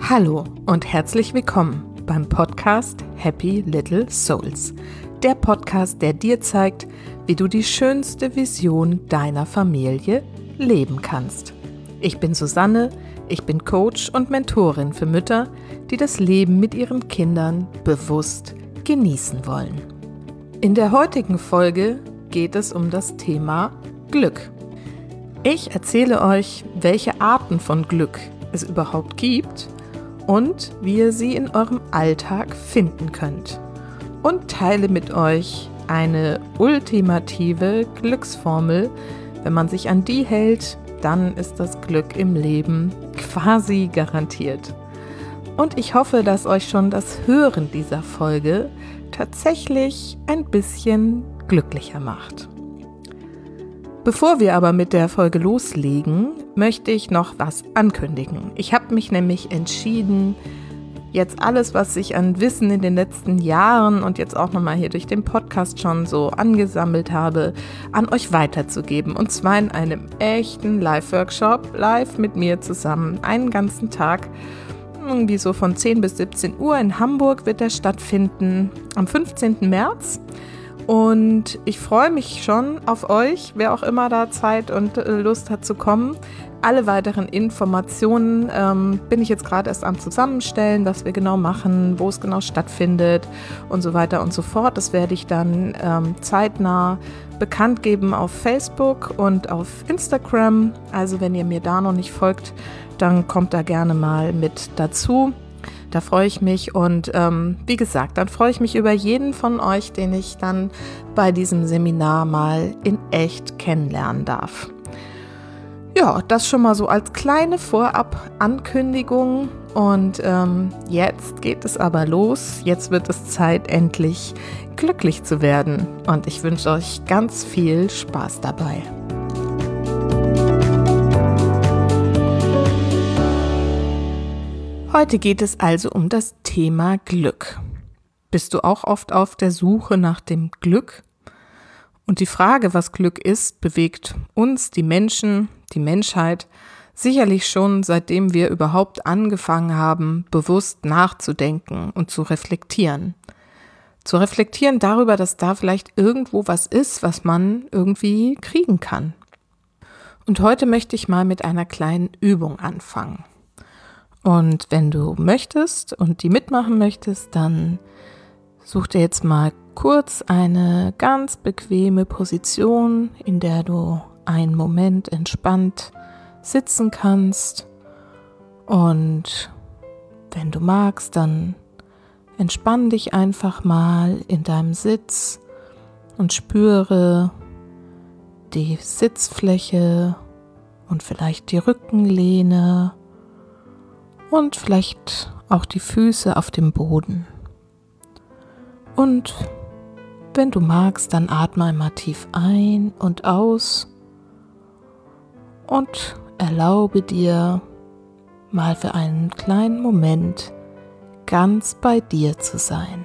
Hallo und herzlich willkommen beim Podcast Happy Little Souls. Der Podcast, der dir zeigt, wie du die schönste Vision deiner Familie leben kannst. Ich bin Susanne, ich bin Coach und Mentorin für Mütter, die das Leben mit ihren Kindern bewusst genießen wollen. In der heutigen Folge geht es um das Thema Glück. Ich erzähle euch, welche Arten von Glück es überhaupt gibt und wie ihr sie in eurem Alltag finden könnt. Und teile mit euch eine ultimative Glücksformel. Wenn man sich an die hält, dann ist das Glück im Leben quasi garantiert. Und ich hoffe, dass euch schon das Hören dieser Folge tatsächlich ein bisschen glücklicher macht. Bevor wir aber mit der Folge loslegen, möchte ich noch was ankündigen. Ich habe mich nämlich entschieden, jetzt alles, was ich an Wissen in den letzten Jahren und jetzt auch nochmal hier durch den Podcast schon so angesammelt habe, an euch weiterzugeben. Und zwar in einem echten Live-Workshop, live mit mir zusammen, einen ganzen Tag. Irgendwie so von 10 bis 17 Uhr in Hamburg wird der stattfinden, am 15. März. Und ich freue mich schon auf euch, wer auch immer da Zeit und Lust hat zu kommen. Alle weiteren Informationen bin ich jetzt gerade erst am Zusammenstellen, was wir genau machen, wo es genau stattfindet und so weiter und so fort. Das werde ich dann zeitnah bekannt geben auf Facebook und auf Instagram. Also wenn ihr mir da noch nicht folgt, dann kommt da gerne mal mit dazu. Da freue ich mich und wie gesagt, dann freue ich mich über jeden von euch, den ich dann bei diesem Seminar mal in echt kennenlernen darf. Ja, das schon mal so als kleine Vorab-Ankündigung und jetzt geht es aber los. Jetzt wird es Zeit, endlich glücklich zu werden und ich wünsche euch ganz viel Spaß dabei. Heute geht es also um das Thema Glück. Bist du auch oft auf der Suche nach dem Glück? Und die Frage, was Glück ist, bewegt uns, die Menschen, die Menschheit, sicherlich schon seitdem wir überhaupt angefangen haben, bewusst nachzudenken und zu reflektieren. Zu reflektieren darüber, dass da vielleicht irgendwo was ist, was man irgendwie kriegen kann. Und heute möchte ich mal mit einer kleinen Übung anfangen. Und wenn du möchtest und die mitmachen möchtest, dann such dir jetzt mal kurz eine ganz bequeme Position, in der du einen Moment entspannt sitzen kannst. Und wenn du magst, dann entspann dich einfach mal in deinem Sitz und spüre die Sitzfläche und vielleicht die Rückenlehne. Und vielleicht auch die Füße auf dem Boden. Und wenn du magst, dann atme einmal tief ein und aus und erlaube dir mal für einen kleinen Moment ganz bei dir zu sein.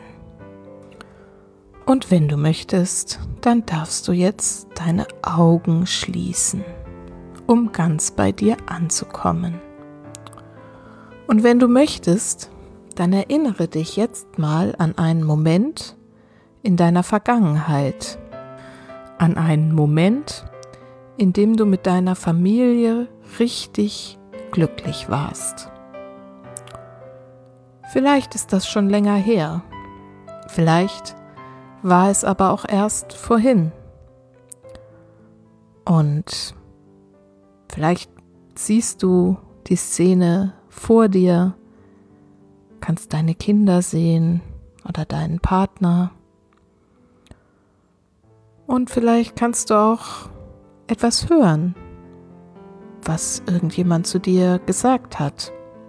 Und wenn du möchtest, dann darfst du jetzt deine Augen schließen, um ganz bei dir anzukommen. Und wenn du möchtest, dann erinnere dich jetzt mal an einen Moment in deiner Vergangenheit, an einen Moment, in dem du mit deiner Familie richtig glücklich warst. Vielleicht ist das schon länger her, vielleicht war es aber auch erst vorhin. Und vielleicht siehst du die Szene vor dir, kannst deine Kinder sehen oder deinen Partner. Und vielleicht kannst du auch etwas hören, was irgendjemand zu dir gesagt hat.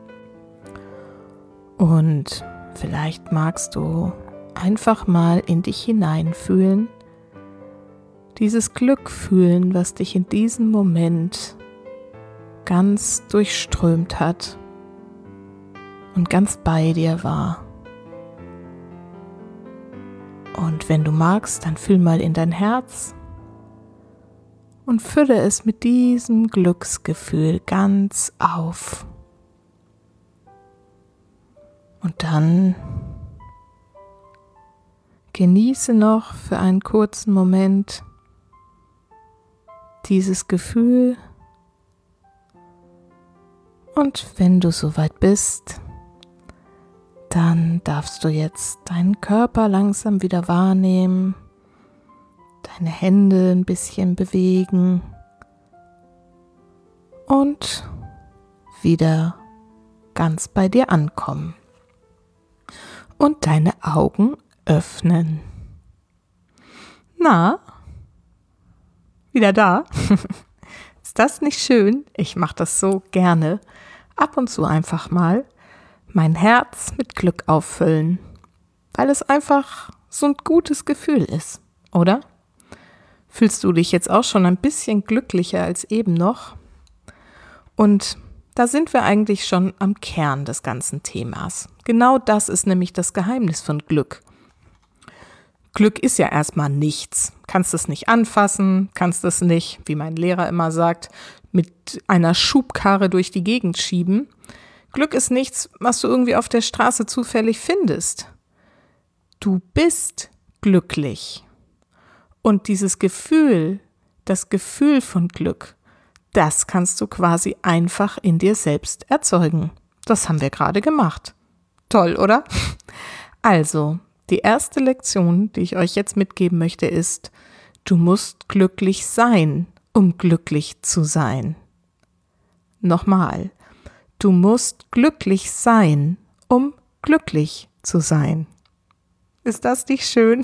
Und vielleicht magst du einfach mal in dich hineinfühlen, dieses Glück fühlen, was dich in diesem Moment ganz durchströmt hat und ganz bei dir war. Und wenn du magst, dann fühl mal in dein Herz und fülle es mit diesem Glücksgefühl ganz auf. Und dann genieße noch für einen kurzen Moment dieses Gefühl. Und wenn du soweit bist, dann darfst du jetzt deinen Körper langsam wieder wahrnehmen, deine Hände ein bisschen bewegen und wieder ganz bei dir ankommen und deine Augen öffnen. Na, wieder da? Ist das nicht schön? Ich mache das so gerne. Ab und zu einfach mal mein Herz mit Glück auffüllen, weil es einfach so ein gutes Gefühl ist, oder? Fühlst du dich jetzt auch schon ein bisschen glücklicher als eben noch? Und da sind wir eigentlich schon am Kern des ganzen Themas. Genau das ist nämlich das Geheimnis von Glück. Glück ist ja erstmal nichts. Kannst es nicht anfassen, kannst es nicht, wie mein Lehrer immer sagt, mit einer Schubkarre durch die Gegend schieben. Glück ist nichts, was du irgendwie auf der Straße zufällig findest. Du bist glücklich. Und dieses Gefühl, das Gefühl von Glück, das kannst du quasi einfach in dir selbst erzeugen. Das haben wir gerade gemacht. Toll, oder? Also, die erste Lektion, die ich euch jetzt mitgeben möchte, ist, du musst glücklich sein, um glücklich zu sein. Nochmal, du musst glücklich sein, um glücklich zu sein. Ist das nicht schön?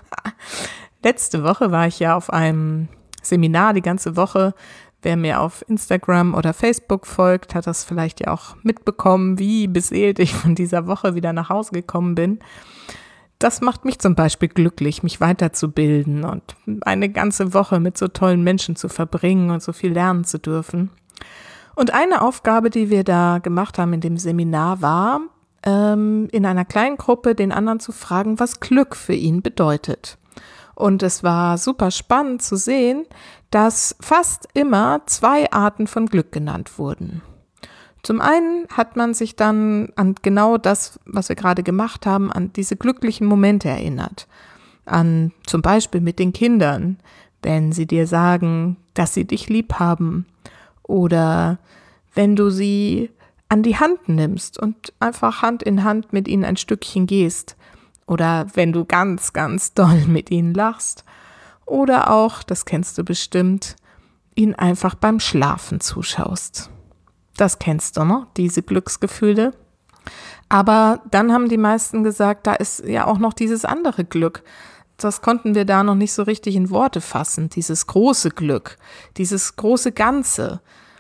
Letzte Woche war ich ja auf einem Seminar die ganze Woche. Wer mir auf Instagram oder Facebook folgt, hat das vielleicht ja auch mitbekommen, wie beseelt ich von dieser Woche wieder nach Hause gekommen bin. Das macht mich zum Beispiel glücklich, mich weiterzubilden und eine ganze Woche mit so tollen Menschen zu verbringen und so viel lernen zu dürfen. Und eine Aufgabe, die wir da gemacht haben in dem Seminar, war, in einer kleinen Gruppe den anderen zu fragen, was Glück für ihn bedeutet. Und es war super spannend zu sehen, dass fast immer 2 Arten von Glück genannt wurden. Zum einen hat man sich dann an genau das, was wir gerade gemacht haben, an diese glücklichen Momente erinnert. An zum Beispiel mit den Kindern, wenn sie dir sagen, dass sie dich lieb haben. Oder wenn du sie an die Hand nimmst und einfach Hand in Hand mit ihnen ein Stückchen gehst. Oder wenn du ganz, ganz doll mit ihnen lachst. Oder auch, das kennst du bestimmt, ihnen einfach beim Schlafen zuschaust. Das kennst du, ne? Diese Glücksgefühle. Aber dann haben die meisten gesagt, da ist ja auch noch dieses andere Glück. Das konnten wir da noch nicht so richtig in Worte fassen. Dieses große Glück, dieses große Ganze.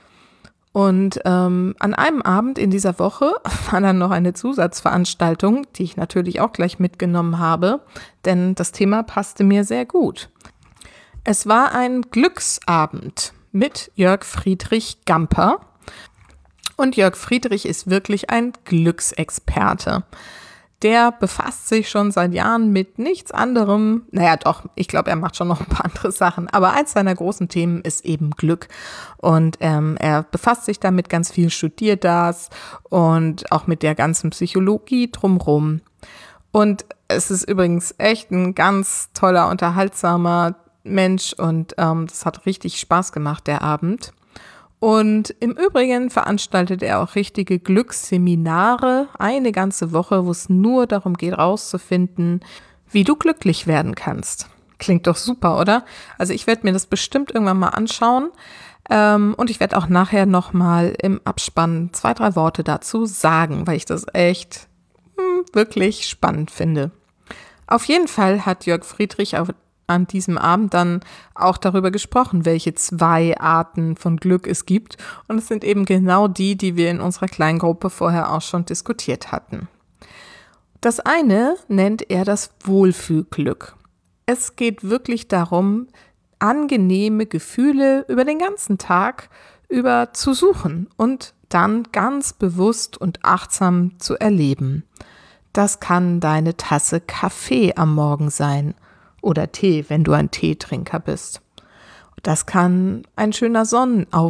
Und an einem Abend in dieser Woche war dann noch eine Zusatzveranstaltung, die ich natürlich auch gleich mitgenommen habe, denn das Thema passte mir sehr gut. Es war ein Glücksabend mit Jörg Friedrich Gamper. Und Jörg Friedrich ist wirklich ein Glücksexperte. Der befasst sich schon seit Jahren mit nichts anderem. Naja, doch, ich glaube, er macht schon noch ein paar andere Sachen. Aber eins seiner großen Themen ist eben Glück. Und er befasst sich damit ganz viel, studiert das und auch mit der ganzen Psychologie drumherum. Und es ist übrigens echt ein ganz toller, unterhaltsamer Mensch. Und das hat richtig Spaß gemacht, der Abend. Und im Übrigen veranstaltet er auch richtige Glücksseminare, eine ganze Woche, wo es nur darum geht, rauszufinden, wie du glücklich werden kannst. Klingt doch super, oder? Also ich werde mir das bestimmt irgendwann mal anschauen und ich werde auch nachher nochmal im Abspann 2, 3 Worte dazu sagen, weil ich das echt wirklich spannend finde. Auf jeden Fall hat Jörg Friedrich an diesem Abend dann auch darüber gesprochen, welche 2 Arten von Glück es gibt. Und es sind eben genau die, die wir in unserer Kleingruppe vorher auch schon diskutiert hatten. Das eine nennt er das Wohlfühlglück. Es geht wirklich darum, angenehme Gefühle über den ganzen Tag über zu suchen und dann ganz bewusst und achtsam zu erleben. Das kann deine Tasse Kaffee am Morgen sein. Oder Tee, wenn du ein Teetrinker bist. Das kann ein schöner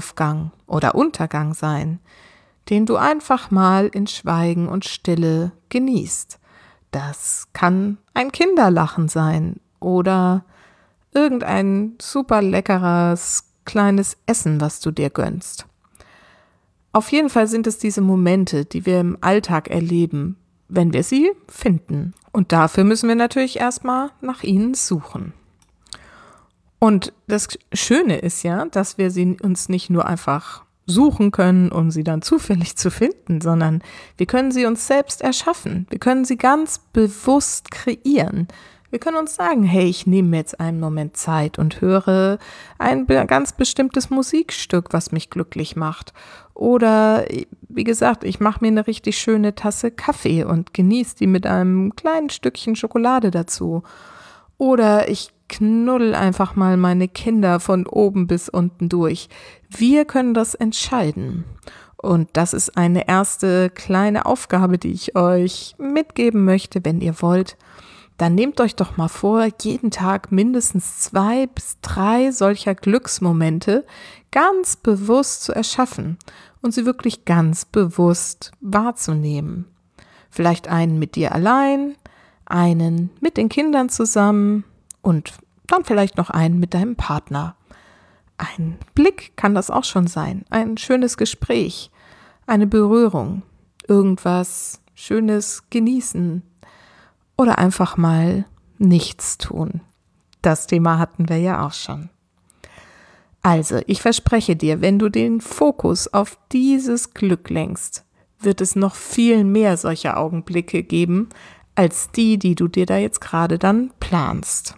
Sonnenaufgang oder Untergang sein, den du einfach mal in Schweigen und Stille genießt. Das kann ein Kinderlachen sein oder irgendein super leckeres kleines Essen, was du dir gönnst. Auf jeden Fall sind es diese Momente, die wir im Alltag erleben, wenn wir sie finden. Und dafür müssen wir natürlich erstmal nach ihnen suchen. Und das Schöne ist ja, dass wir sie uns nicht nur einfach suchen können, um sie dann zufällig zu finden, sondern wir können sie uns selbst erschaffen. Wir können sie ganz bewusst kreieren. Wir können uns sagen, hey, ich nehme mir jetzt einen Moment Zeit und höre ein ganz bestimmtes Musikstück, was mich glücklich macht. Oder, wie gesagt, ich mache mir eine richtig schöne Tasse Kaffee und genieße die mit einem kleinen Stückchen Schokolade dazu. Oder ich knuddel einfach mal meine Kinder von oben bis unten durch. Wir können das entscheiden. Und das ist eine erste kleine Aufgabe, die ich euch mitgeben möchte, wenn ihr wollt. Dann nehmt euch doch mal vor, jeden Tag mindestens 2 bis 3 solcher Glücksmomente ganz bewusst zu erschaffen und sie wirklich ganz bewusst wahrzunehmen. Vielleicht einen mit dir allein, einen mit den Kindern zusammen und dann vielleicht noch einen mit deinem Partner. Ein Blick kann das auch schon sein, ein schönes Gespräch, eine Berührung, irgendwas Schönes genießen oder einfach mal nichts tun. Das Thema hatten wir ja auch schon. Also, ich verspreche dir, wenn du den Fokus auf dieses Glück lenkst, wird es noch viel mehr solcher Augenblicke geben, als die du dir da jetzt gerade dann planst.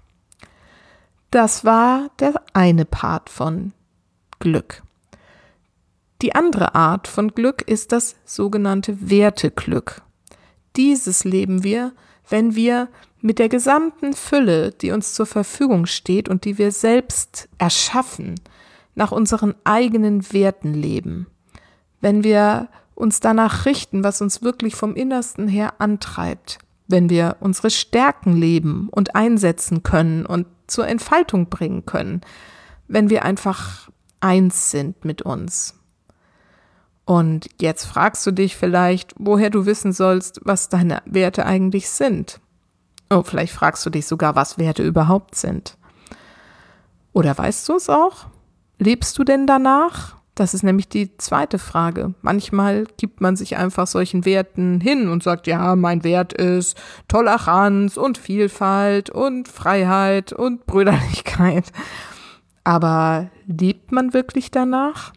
Das war der eine Part von Glück. Die andere Art von Glück ist das sogenannte Werteglück. Dieses leben wir, wenn wir mit der gesamten Fülle, die uns zur Verfügung steht und die wir selbst erschaffen, nach unseren eigenen Werten leben. Wenn wir uns danach richten, was uns wirklich vom Innersten her antreibt. Wenn wir unsere Stärken leben und einsetzen können und zur Entfaltung bringen können. Wenn wir einfach eins sind mit uns. Und jetzt fragst du dich vielleicht, woher du wissen sollst, was deine Werte eigentlich sind. Oh, vielleicht fragst du dich sogar, was Werte überhaupt sind. Oder weißt du es auch? Lebst du denn danach? Das ist nämlich die zweite Frage. Manchmal gibt man sich einfach solchen Werten hin und sagt, ja, mein Wert ist Toleranz und Vielfalt und Freiheit und Brüderlichkeit. Aber lebt man wirklich danach?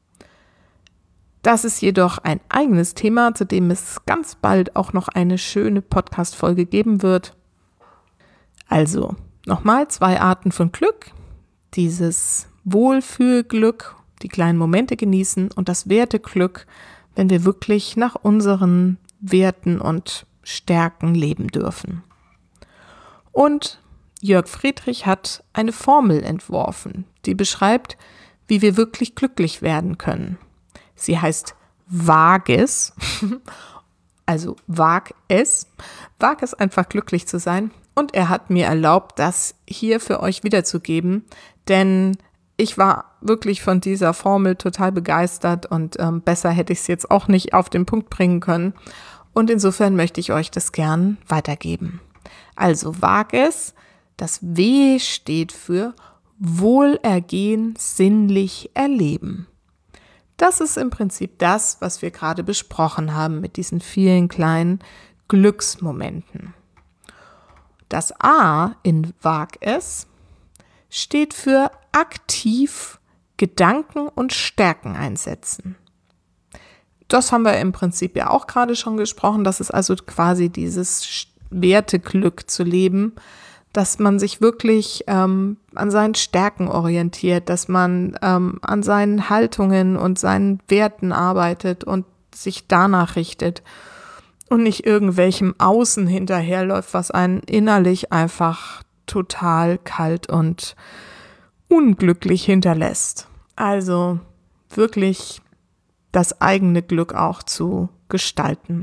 Das ist jedoch ein eigenes Thema, zu dem es ganz bald auch noch eine schöne Podcast-Folge geben wird. Also, nochmal 2 Arten von Glück. Dieses Wohlfühlglück, die kleinen Momente genießen und das Werteglück, wenn wir wirklich nach unseren Werten und Stärken leben dürfen. Und Jörg Friedrich hat eine Formel entworfen, die beschreibt, wie wir wirklich glücklich werden können. Sie heißt WAG-es, also wag es einfach glücklich zu sein. Und er hat mir erlaubt, das hier für euch wiederzugeben, denn ich war wirklich von dieser Formel total begeistert und besser hätte ich es jetzt auch nicht auf den Punkt bringen können. Und insofern möchte ich euch das gern weitergeben. Also WAG-es, das W steht für Wohlergehen, sinnlich erleben. Das ist im Prinzip das, was wir gerade besprochen haben mit diesen vielen kleinen Glücksmomenten. Das A in WAG-es steht für aktiv Gedanken und Stärken einsetzen. Das haben wir im Prinzip ja auch gerade schon gesprochen. Das ist also quasi dieses Werteglück zu leben, dass man sich wirklich an seinen Stärken orientiert, dass man an seinen Haltungen und seinen Werten arbeitet und sich danach richtet und nicht irgendwelchem Außen hinterherläuft, was einen innerlich einfach total kalt und unglücklich hinterlässt. Also wirklich das eigene Glück auch zu gestalten.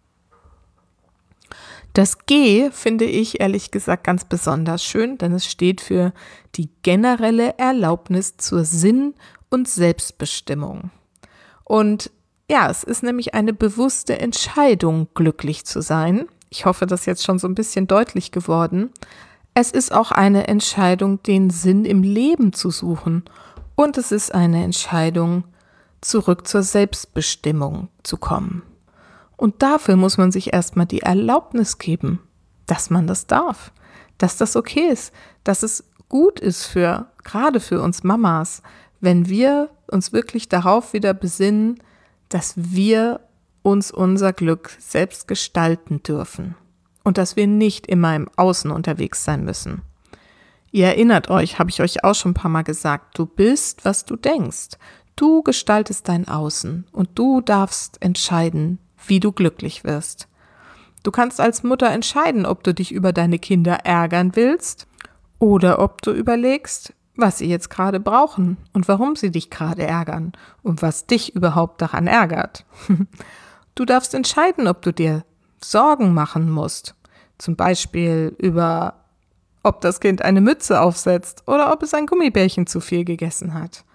Das G finde ich ehrlich gesagt ganz besonders schön, denn es steht für die generelle Erlaubnis zur Sinn- und Selbstbestimmung. Und Ja, es ist nämlich eine bewusste Entscheidung, glücklich zu sein. Ich hoffe, das ist jetzt schon so ein bisschen deutlich geworden. Es ist auch eine Entscheidung, den Sinn im Leben zu suchen. Und es ist eine Entscheidung, zurück zur Selbstbestimmung zu kommen. Und dafür muss man sich erstmal die Erlaubnis geben, dass man das darf, dass das okay ist, dass es gut ist gerade für uns Mamas, wenn wir uns wirklich darauf wieder besinnen, dass wir uns unser Glück selbst gestalten dürfen und dass wir nicht immer im Außen unterwegs sein müssen. Ihr erinnert euch, habe ich euch auch schon ein paar Mal gesagt, du bist, was du denkst. Du gestaltest dein Außen und du darfst entscheiden, wie du glücklich wirst. Du kannst als Mutter entscheiden, ob du dich über deine Kinder ärgern willst oder ob du überlegst, was sie jetzt gerade brauchen und warum sie dich gerade ärgern und was dich überhaupt daran ärgert. Du darfst entscheiden, ob du dir Sorgen machen musst, zum Beispiel über, ob das Kind eine Mütze aufsetzt oder ob es ein Gummibärchen zu viel gegessen hat.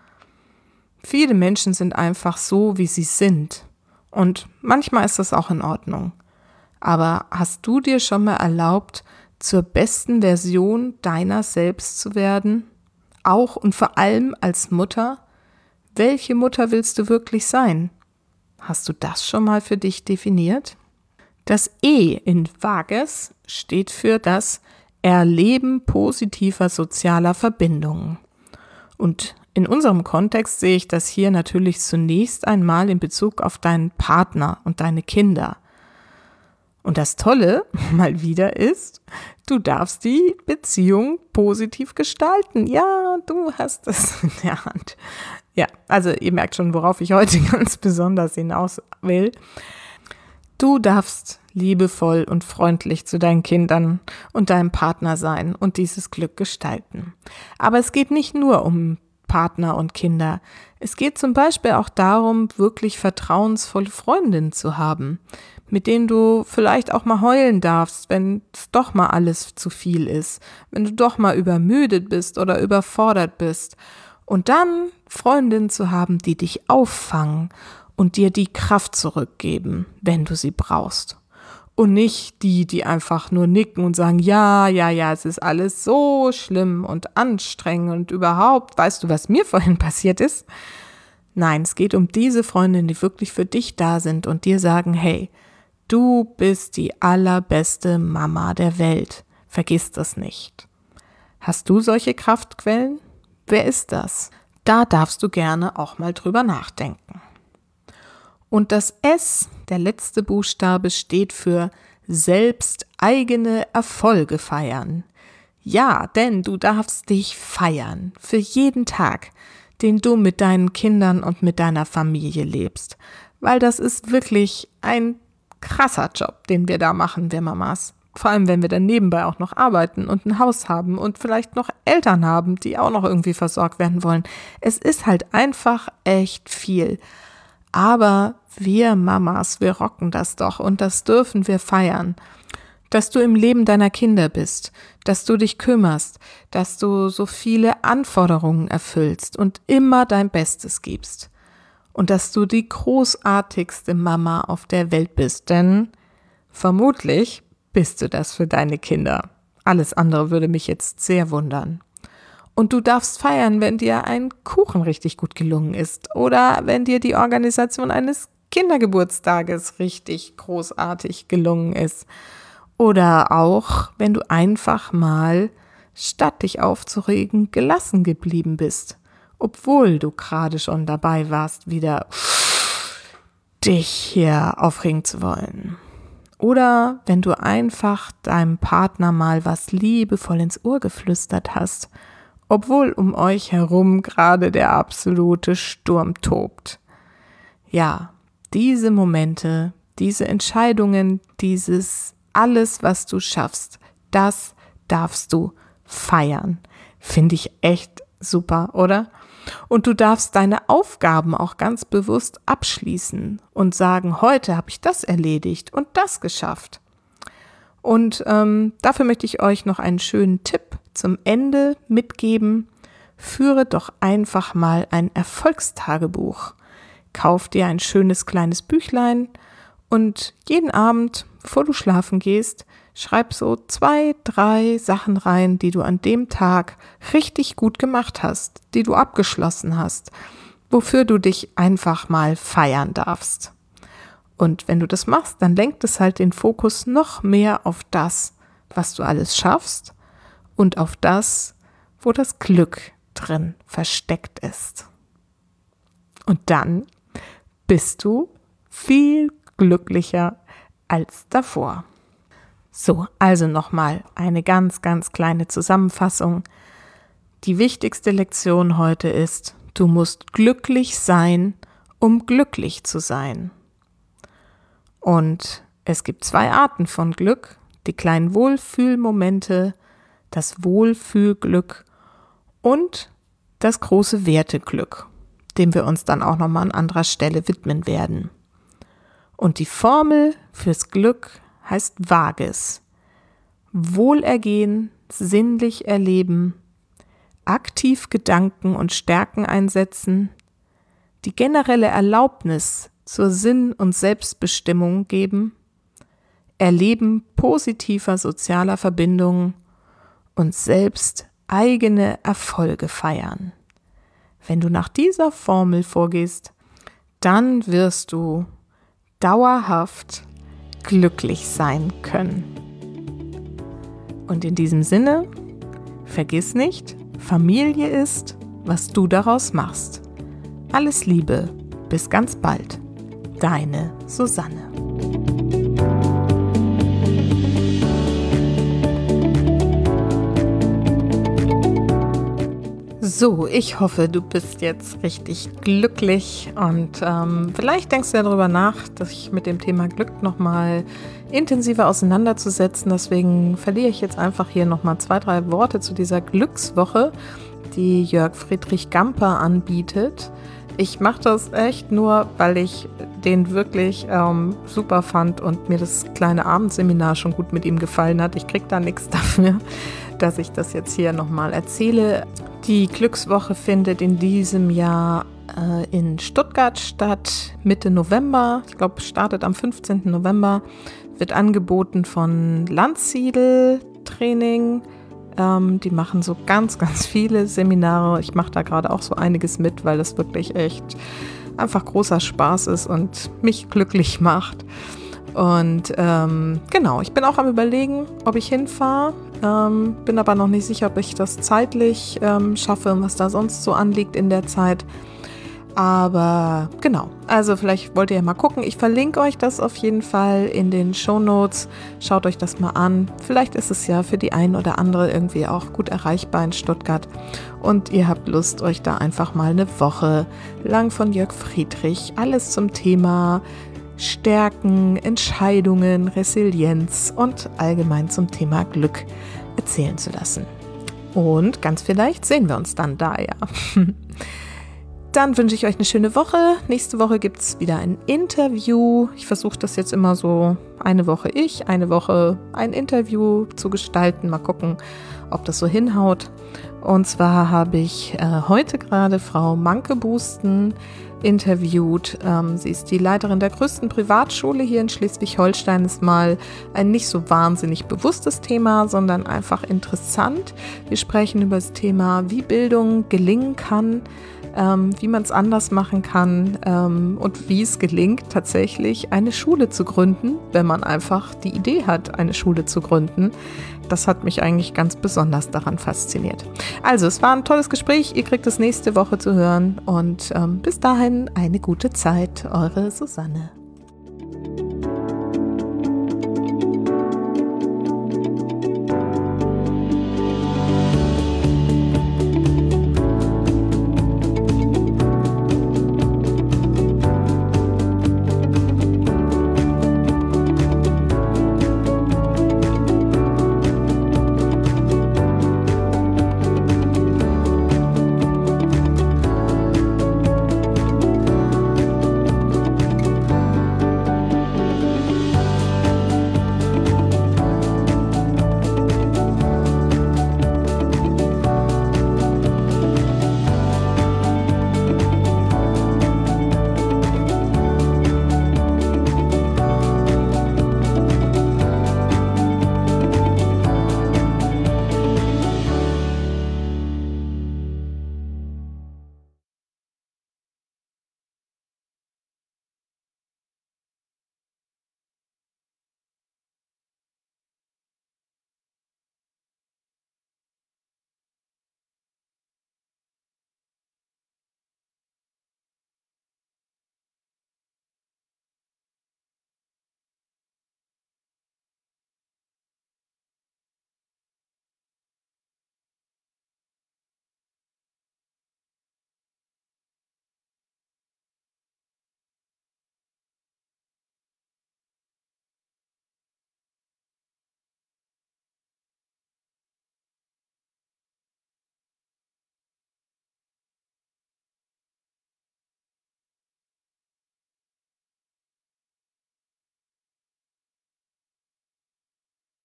Viele Menschen sind einfach so, wie sie sind. Und manchmal ist das auch in Ordnung. Aber hast du dir schon mal erlaubt, zur besten Version deiner selbst zu werden? Auch und vor allem als Mutter? Welche Mutter willst du wirklich sein? Hast du das schon mal für dich definiert? Das E in Vages steht für das Erleben positiver sozialer Verbindungen. Und in unserem Kontext sehe ich das hier natürlich zunächst einmal in Bezug auf deinen Partner und deine Kinder. Und das Tolle mal wieder ist, du darfst die Beziehung positiv gestalten. Ja, du hast es in der Hand. Ja, also ihr merkt schon, worauf ich heute ganz besonders hinaus will. Du darfst liebevoll und freundlich zu deinen Kindern und deinem Partner sein und dieses Glück gestalten. Aber es geht nicht nur um Partner und Kinder. Es geht zum Beispiel auch darum, wirklich vertrauensvolle Freundinnen zu haben, mit denen du vielleicht auch mal heulen darfst, wenn es doch mal alles zu viel ist, wenn du doch mal übermüdet bist oder überfordert bist. Und dann Freundinnen zu haben, die dich auffangen und dir die Kraft zurückgeben, wenn du sie brauchst. Und nicht die, die einfach nur nicken und sagen, ja, es ist alles so schlimm und anstrengend und überhaupt, weißt du, was mir vorhin passiert ist? Nein, es geht um diese Freundinnen, die wirklich für dich da sind und dir sagen, hey, du bist die allerbeste Mama der Welt. Vergiss das nicht. Hast du solche Kraftquellen? Wer ist das? Da darfst du gerne auch mal drüber nachdenken. Und das S, der letzte Buchstabe, steht für selbsteigene Erfolge feiern. Ja, denn du darfst dich feiern für jeden Tag, den du mit deinen Kindern und mit deiner Familie lebst. Weil das ist wirklich ein krasser Job, den wir da machen, wir Mamas. Vor allem, wenn wir dann nebenbei auch noch arbeiten und ein Haus haben und vielleicht noch Eltern haben, die auch noch irgendwie versorgt werden wollen. Es ist halt einfach echt viel. Aber wir Mamas, wir rocken das doch und das dürfen wir feiern. Dass du im Leben deiner Kinder bist, dass du dich kümmerst, dass du so viele Anforderungen erfüllst und immer dein Bestes gibst. Und dass du die großartigste Mama auf der Welt bist, denn vermutlich bist du das für deine Kinder. Alles andere würde mich jetzt sehr wundern. Und du darfst feiern, wenn dir ein Kuchen richtig gut gelungen ist oder wenn dir die Organisation eines Kindergeburtstages richtig großartig gelungen ist. Oder auch, wenn du einfach mal, statt dich aufzuregen, gelassen geblieben bist, obwohl du gerade schon dabei warst, wieder dich hier aufregen zu wollen. Oder wenn du einfach deinem Partner mal was liebevoll ins Ohr geflüstert hast, obwohl um euch herum gerade der absolute Sturm tobt. Ja, diese Momente, diese Entscheidungen, dieses alles, was du schaffst, das darfst du feiern. Finde ich echt super, oder? Und du darfst deine Aufgaben auch ganz bewusst abschließen und sagen, heute habe ich das erledigt und das geschafft. Und dafür möchte ich euch noch einen schönen Tipp zum Ende mitgeben. Führe doch einfach mal ein Erfolgstagebuch. kauf dir ein schönes kleines Büchlein und jeden Abend, bevor du schlafen gehst, schreib so 2, 3 Sachen rein, die du an dem Tag richtig gut gemacht hast, die du abgeschlossen hast, wofür du dich einfach mal feiern darfst. Und wenn du das machst, dann lenkt es halt den Fokus noch mehr auf das, was du alles schaffst und auf das, wo das Glück drin versteckt ist. Und dann bist du viel glücklicher als davor. So, also nochmal eine ganz, ganz kleine Zusammenfassung. Die wichtigste Lektion heute ist, du musst glücklich sein, um glücklich zu sein. Und es gibt 2 Arten von Glück, die kleinen Wohlfühlmomente, das Wohlfühlglück und das große Werteglück, dem wir uns dann auch nochmal an anderer Stelle widmen werden. Und die Formel fürs Glück heißt Vages. Wohlergehen, sinnlich erleben, aktiv Gedanken und Stärken einsetzen, die generelle Erlaubnis zur Sinn- und Selbstbestimmung geben, Erleben positiver sozialer Verbindungen und selbst eigene Erfolge feiern. Wenn du nach dieser Formel vorgehst, dann wirst du dauerhaft glücklich sein können. Und in diesem Sinne, vergiss nicht, Familie ist, was du daraus machst. Alles Liebe, bis ganz bald. Deine Susanne. So, ich hoffe, du bist jetzt richtig glücklich und vielleicht denkst du ja darüber nach, dich mit dem Thema Glück nochmal intensiver auseinanderzusetzen. Deswegen verliere ich jetzt einfach hier nochmal 2, 3 Worte zu dieser Glückswoche, die Jörg Friedrich Gamper anbietet. Ich mache das echt nur, weil ich den wirklich super fand und mir das kleine Abendseminar schon gut mit ihm gefallen hat. Ich kriege da nichts dafür, dass ich das jetzt hier nochmal erzähle. Die Glückswoche findet in diesem Jahr in Stuttgart statt, Mitte November. Ich glaube, startet am 15. November. Wird angeboten von Landsiedel Training. Die machen so ganz, ganz viele Seminare. Ich mache da gerade auch so einiges mit, weil das wirklich echt einfach großer Spaß ist und mich glücklich macht. Und genau, ich bin auch am Überlegen, ob ich hinfahre. Bin aber noch nicht sicher, ob ich das zeitlich schaffe und was da sonst so anliegt in der Zeit. Aber genau, also vielleicht wollt ihr ja mal gucken. Ich verlinke euch das auf jeden Fall in den Shownotes. Schaut euch das mal an. Vielleicht ist es ja für die ein oder andere irgendwie auch gut erreichbar in Stuttgart. Und ihr habt Lust, euch da einfach mal eine Woche lang von Jörg Friedrich alles zum Thema Stärken, Entscheidungen, Resilienz und allgemein zum Thema Glück erzählen zu lassen. Und ganz vielleicht sehen wir uns dann da, ja. Dann wünsche ich euch eine schöne Woche. Nächste Woche gibt es wieder ein Interview. Ich versuche das jetzt immer so eine Woche eine Woche ein Interview zu gestalten. Mal gucken, ob das so hinhaut. Und zwar habe ich heute gerade Frau Manke-Busten interviewt. Sie ist die Leiterin der größten Privatschule hier in Schleswig-Holstein. Ist mal ein nicht so wahnsinnig bewusstes Thema, sondern einfach interessant. Wir sprechen über das Thema, wie Bildung gelingen kann, wie man es anders machen kann und wie es gelingt, tatsächlich eine Schule zu gründen, wenn man einfach die Idee hat, eine Schule zu gründen. Das hat mich eigentlich ganz besonders daran fasziniert. Also, es war ein tolles Gespräch. Ihr kriegt es nächste Woche zu hören und bis dahin eine gute Zeit. Eure Susanne.